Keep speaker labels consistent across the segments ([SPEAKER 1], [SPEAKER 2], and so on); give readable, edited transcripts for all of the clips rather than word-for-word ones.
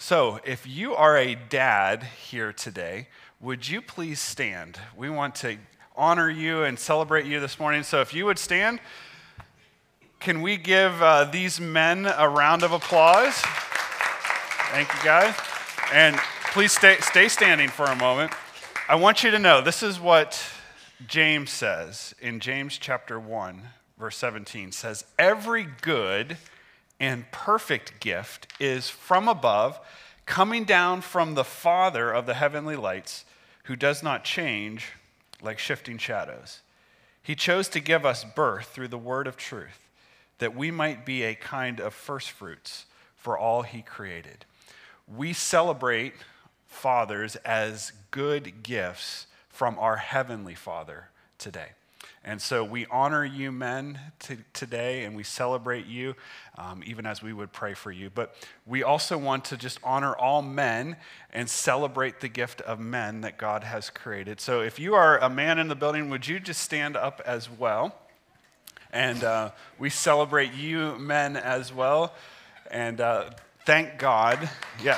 [SPEAKER 1] So, if you are a dad here today, would you please stand? We want to honor you and celebrate you this morning. So, if you would stand, can we give these men a round of applause? Thank you, guys. And please stay standing for a moment. I want you to know this is what James says in James chapter 1, verse 17 says, "Every good and perfect gift is from above, coming down from the Father of the heavenly lights, who does not change like shifting shadows. He chose to give us birth through the word of truth, that we might be a kind of first fruits for all he created." We celebrate fathers as good gifts from our heavenly Father today. And so we honor you men today, and we celebrate you, even as we would pray for you. But we also want to just honor all men and celebrate the gift of men that God has created. So if you are a man in the building, would you just stand up as well? And we celebrate you men as well. And thank God. Yeah.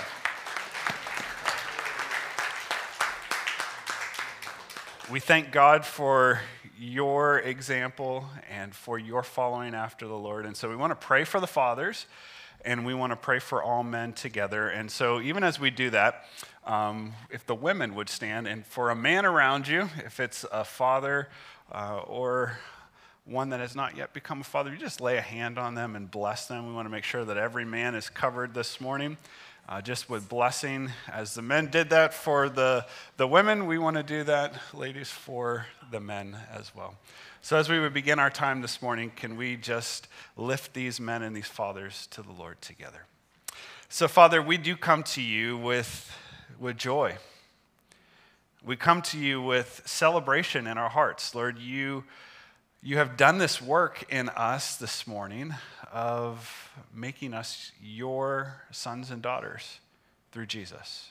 [SPEAKER 1] We thank God for your example and for your following after the Lord. And so we want to pray for the fathers, and we want to pray for all men together. And so even as we do that, if the women would stand, and for a man around you, if it's a father or one that has not yet become a father, you just lay a hand on them and bless them. We want to make sure that every man is covered this morning. Just with blessing. As the men did that for the women, we want to do that, ladies, for the men as well. So as we would begin our time this morning, can we just lift these men and these fathers to the Lord together? So, Father, we do come to you with joy. We come to you with celebration in our hearts. Lord, you have done this work in us this morning of making us your sons and daughters through Jesus.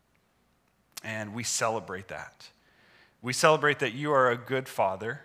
[SPEAKER 1] And we celebrate that. We celebrate that you are a good Father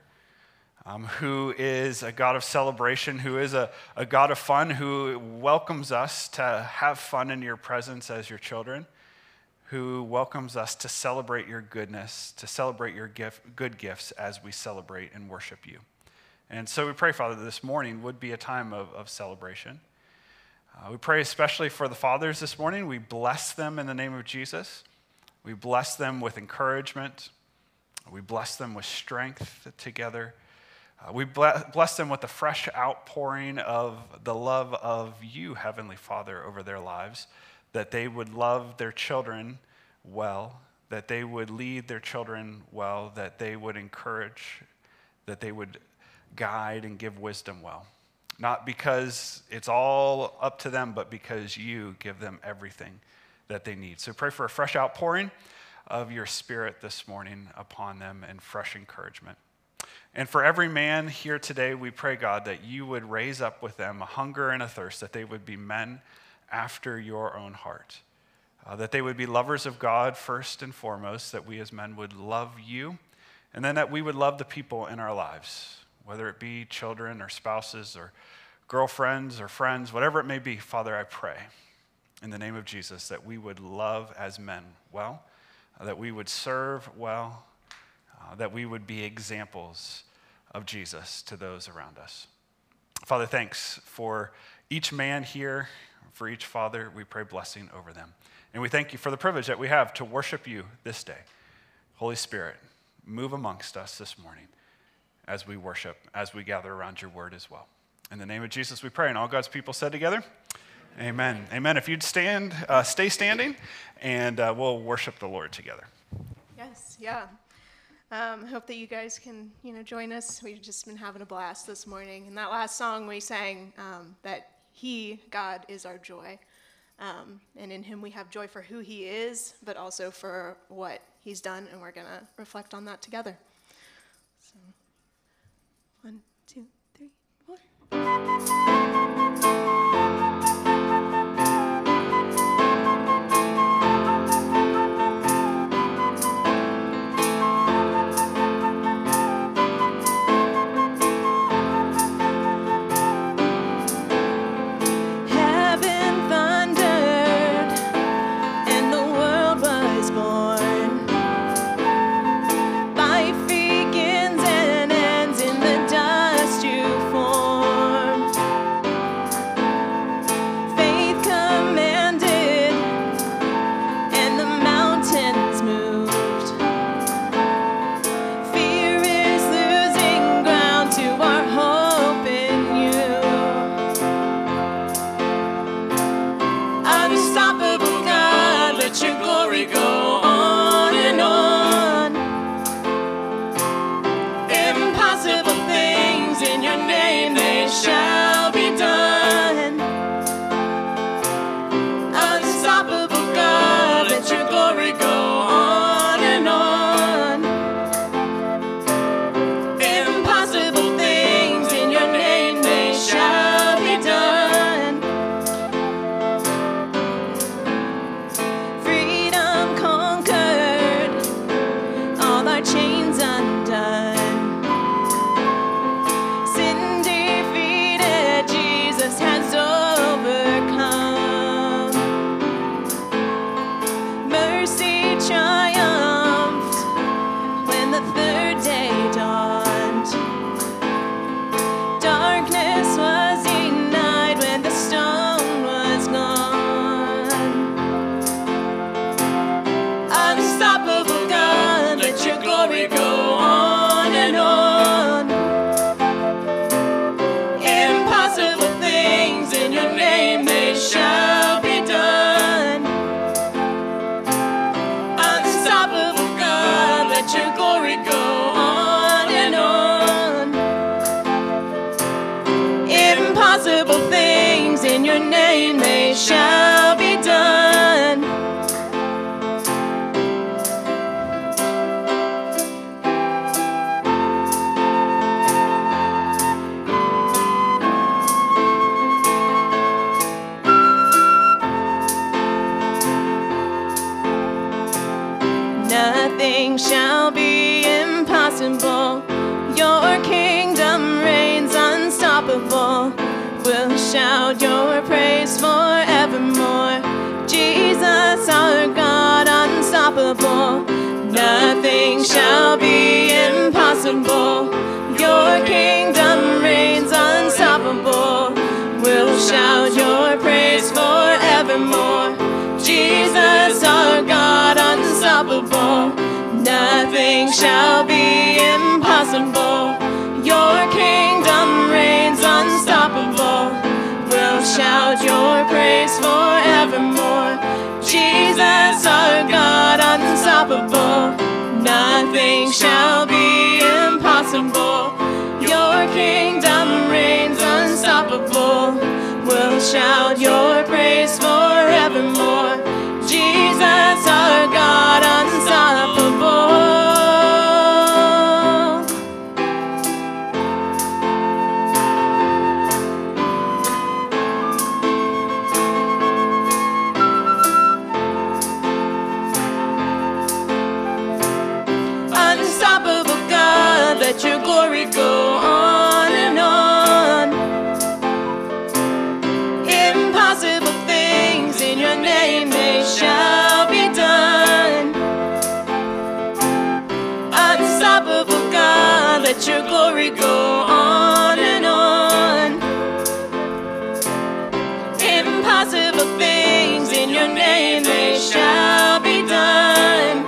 [SPEAKER 1] who is a God of celebration, who is a God of fun, who welcomes us to have fun in your presence as your children, who welcomes us to celebrate your goodness, to celebrate your good gifts as we celebrate and worship you. And so we pray, Father, that this morning would be a time of celebration. We pray especially for the fathers this morning. We bless them in the name of Jesus. We bless them with encouragement. We bless them with strength together. We bless them with the fresh outpouring of the love of you, Heavenly Father, over their lives, that they would love their children well, that they would lead their children well, that they would encourage, that they would guide and give wisdom well. Not because it's all up to them, but because you give them everything that they need. So pray for a fresh outpouring of your Spirit this morning upon them and fresh encouragement. And for every man here today, we pray, God, that you would raise up with them a hunger and a thirst, that they would be men after your own heart, that they would be lovers of God first and foremost, that we as men would love you, and then that we would love the people in our lives, whether it be children or spouses or girlfriends or friends, whatever it may be. Father, I pray in the name of Jesus that we would love as men well, that we would serve well, that we would be examples of Jesus to those around us. Father, thanks for each man here, for each father. We pray blessing over them. And we thank you for the privilege that we have to worship you this day. Holy Spirit, move amongst us this morning as we worship, as we gather around your word as well. In the name of Jesus we pray, and all God's people said together, amen. Amen. If you'd stand, stay standing, and we'll worship the Lord together.
[SPEAKER 2] Yes, yeah. Hope that you guys can, join us. We've just been having a blast this morning. And that last song we sang, that He, God, is our joy. And in Him we have joy for who He is, but also for what He's done, and we're going to reflect on that together. So, 1, 2, 3, 4.
[SPEAKER 3] Heaven thundered, let your glory go on and on. Impossible things in your name, they shall be done. Nothing shall be impossible. Your kingdom reigns unstoppable. We'll shout your praise forevermore. Jesus, our God, unstoppable. Nothing shall be impossible. Your kingdom reigns unstoppable. We'll shout your praise forevermore. Jesus, our God, unstoppable. Nothing shall be impossible. Your kingdom reigns unstoppable. We'll shout your praise forevermore. Jesus, our God, unstoppable. Nothing shall be impossible. Your kingdom reigns unstoppable. We'll shout your praise forevermore. Jesus, our God, unstoppable. Unstoppable God, let your glory go on and on. Impossible things in your name, they shall be done. Unstoppable God, let your glory go on and on. Impossible things in your name, they shall be done.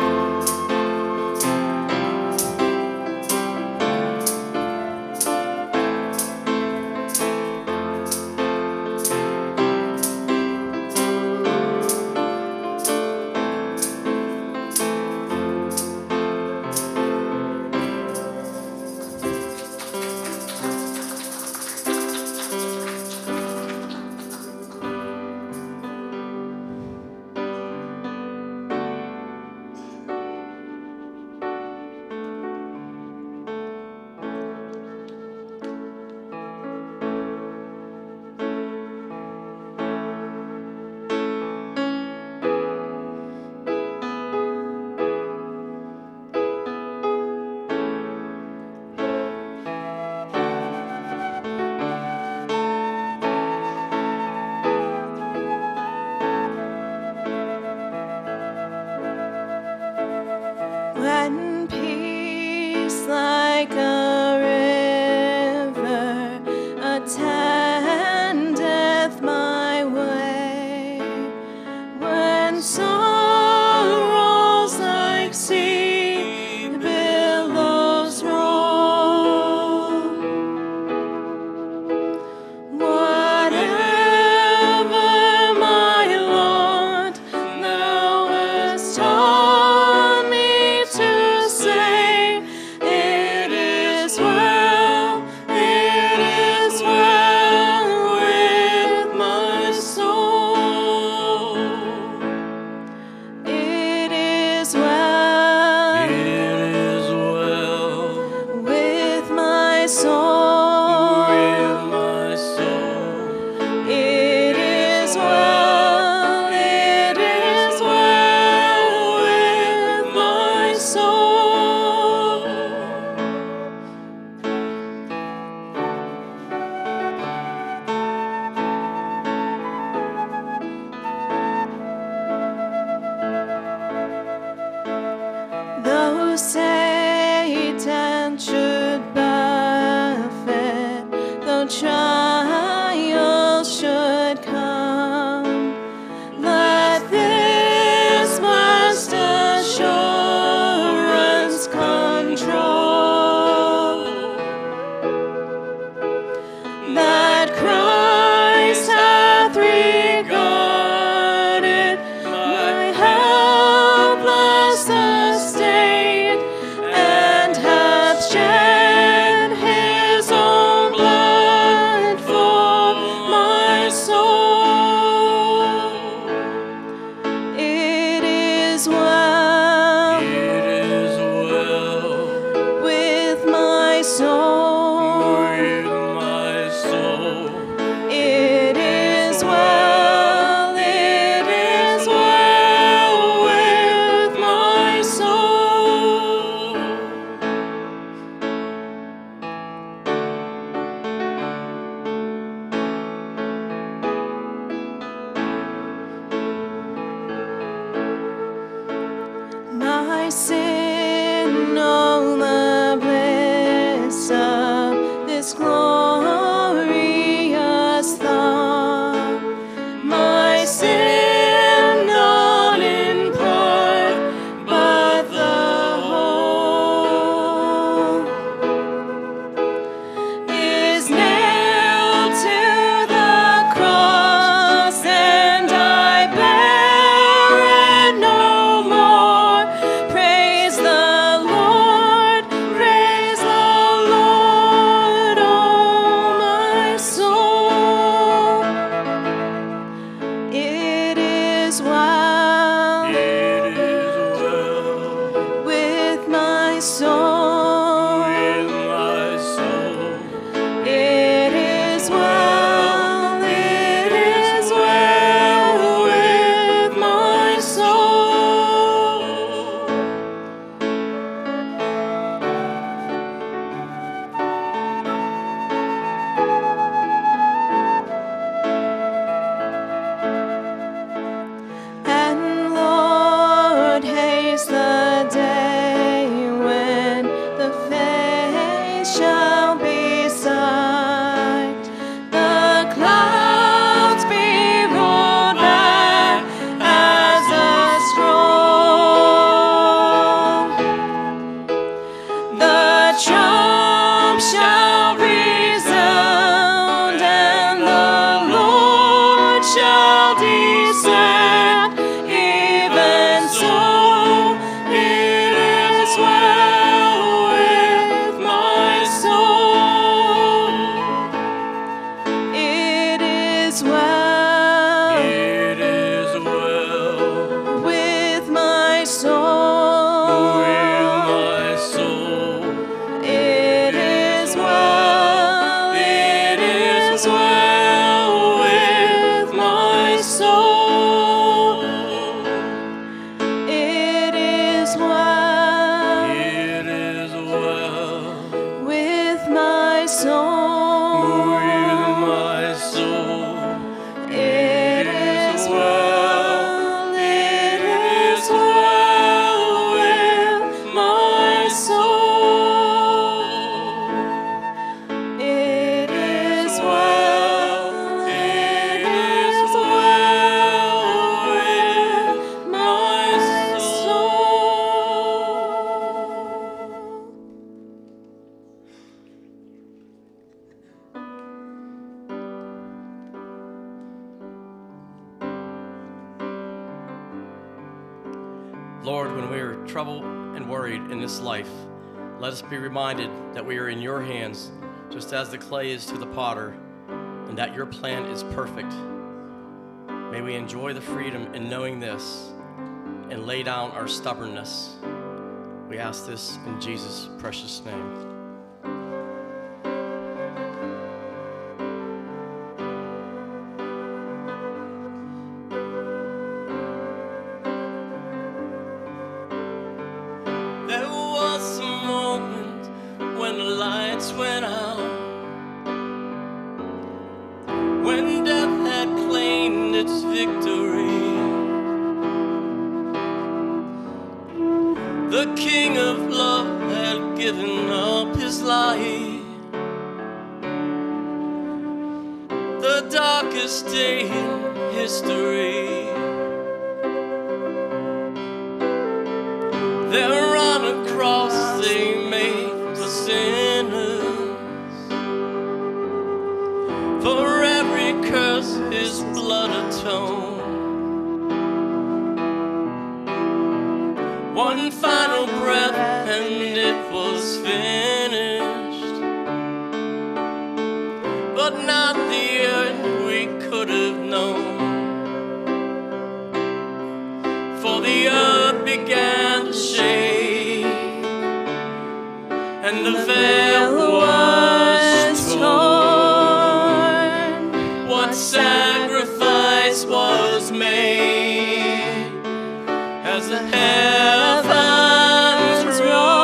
[SPEAKER 3] When peace like a river attendeth my way, when sorrows like sea billows roll, whatever my Lord thou hast taught me to say, it is well with my soul. It is well with my soul. It is well with my soul. Though Satan should buffet, though trials should come, let this blessed assurance control, that Christ hath regarded my helpless estate, is well.
[SPEAKER 4] It is well
[SPEAKER 3] With my soul.
[SPEAKER 4] with my soul.
[SPEAKER 3] It is well. It is well with my soul. And Lord, haste the day when the face shall be sight. The clouds be rolled back as a scroll. The trump shall resound, and the Lord shall descend. Even so, it is well with my soul. It is well
[SPEAKER 4] It is well
[SPEAKER 3] with my soul.
[SPEAKER 4] with my soul.
[SPEAKER 3] It is well. It is well with my soul. It is well
[SPEAKER 4] It is well
[SPEAKER 3] with my soul.
[SPEAKER 4] with my soul.
[SPEAKER 3] It is well. It is well with my soul. It is well. It is well with my soul.
[SPEAKER 5] Lord, when we are troubled and worried in this life, let us be reminded that we are in your hands, just as the clay is to the potter, and that your plan is perfect. May we enjoy the freedom in knowing this and lay down our stubbornness. We ask this in Jesus' precious name.
[SPEAKER 4] There was a moment when the lights went out, when death had claimed its victory. The King of Love had given up his life. The darkest day in history. There on a cross they made for sinners. For every curse his blood atoned. One final breath and it was finished. But not the earth we could have known. For the earth began to shake, and the veil was torn. What sacrifice was made as the heavens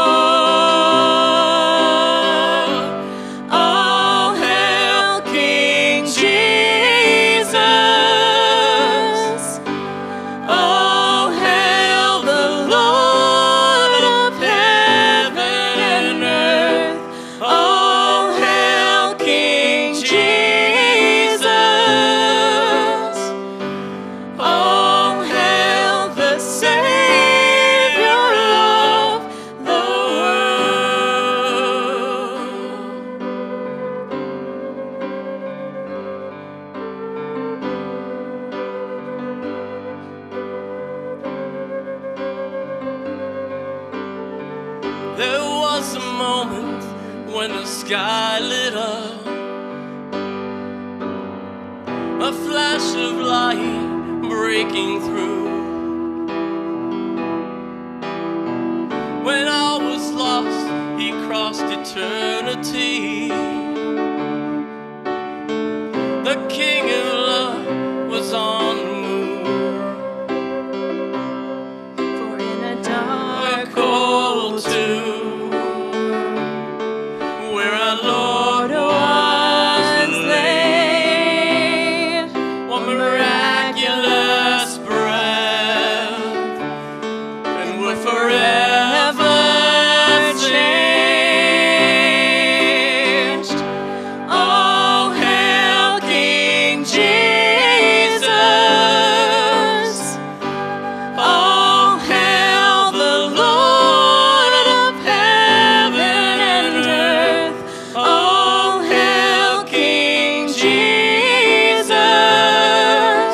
[SPEAKER 4] roar? All hail King Jesus! All hail the Lord of heaven and earth! All hail King Jesus! All hail the Savior of the world. There was a moment when the sky lit up, a flash of light breaking through. When all was lost, he crossed eternity. The King of love was on the move.
[SPEAKER 3] For in a dark
[SPEAKER 4] Cold tomb, where our Lord was laid, one miraculous breath, and we're forever changed. Oh, hail King Jesus! Oh, hail the Lord of heaven and earth! Oh, hail King Jesus!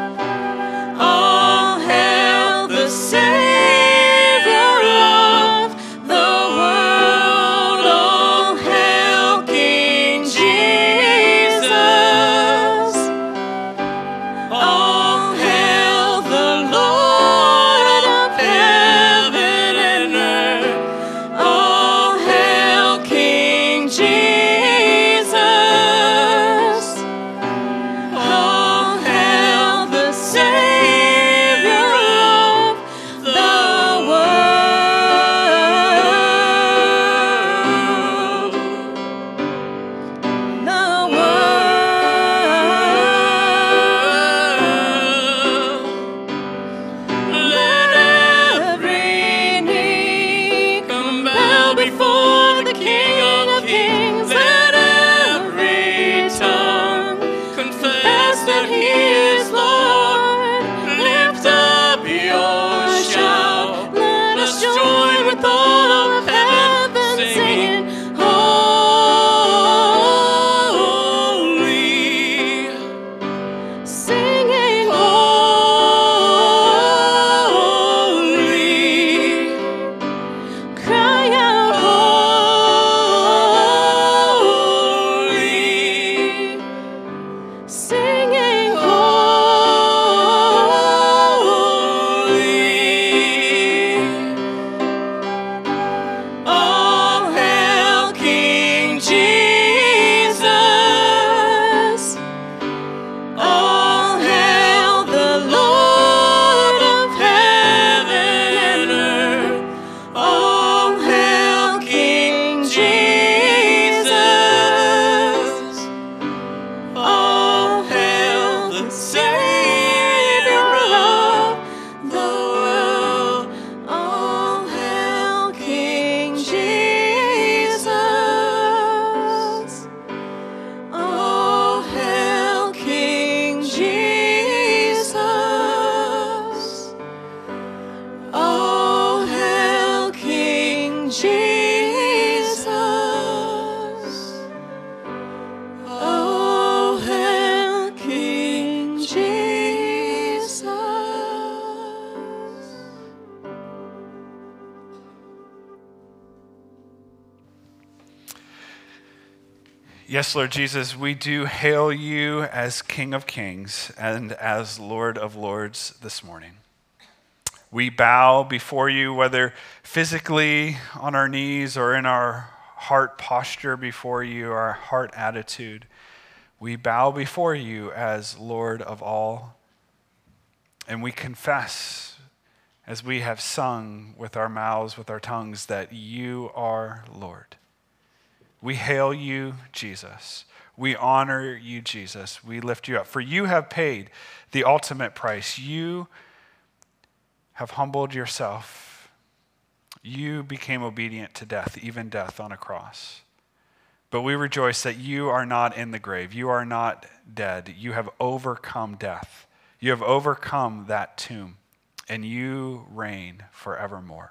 [SPEAKER 4] Oh, hail the Savior of the world! Oh, hail King Jesus! Oh, hail the Lord of heaven and earth! Oh, hail King Jesus! Oh, hail the Savior of the world! Let every knee come bow before the King of Kings. Let every tongue confess that He is Lord. Lift up your shout. Let us join with all of heaven singing, holy, singing holy, cry out holy, singing holy. Oh, hail King Jesus! Oh, hail the Lord of heaven and earth! Oh, hail King Jesus! Oh, hail the Savior of the world! Oh, hail King Jesus! Oh, hail King Jesus! Oh, hail King Jesus! Oh, hail King Jesus!
[SPEAKER 1] Yes, Lord Jesus, we do hail you as King of Kings and as Lord of Lords this morning. We bow before you, whether physically on our knees or in our heart posture before you, our heart attitude. We bow before you as Lord of all. And we confess, as we have sung with our mouths, with our tongues, that you are Lord. We hail you, Jesus. We honor you, Jesus. We lift you up. For you have paid the ultimate price. You have humbled yourself. You became obedient to death, even death on a cross. But we rejoice that you are not in the grave. You are not dead. You have overcome death. You have overcome that tomb, and you reign forevermore.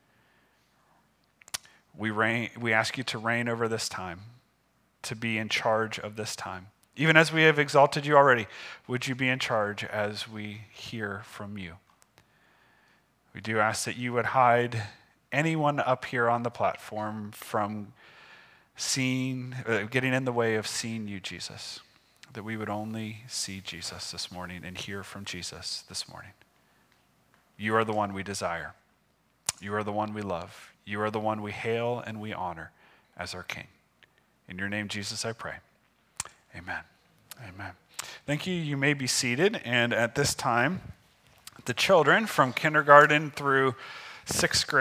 [SPEAKER 1] We ask you to reign over this time, to be in charge of this time. Even as we have exalted you already, would you be in charge as we hear from you? We do ask that you would hide anyone up here on the platform from getting in the way of seeing you, Jesus. that we would only see Jesus this morning and hear from Jesus this morning. You are the one we desire. You are the one we love. You are the one we hail and we honor as our King. In your name, Jesus, I pray. Amen. Amen. Thank you. You may be seated. And at this time, the children from kindergarten through 6th grade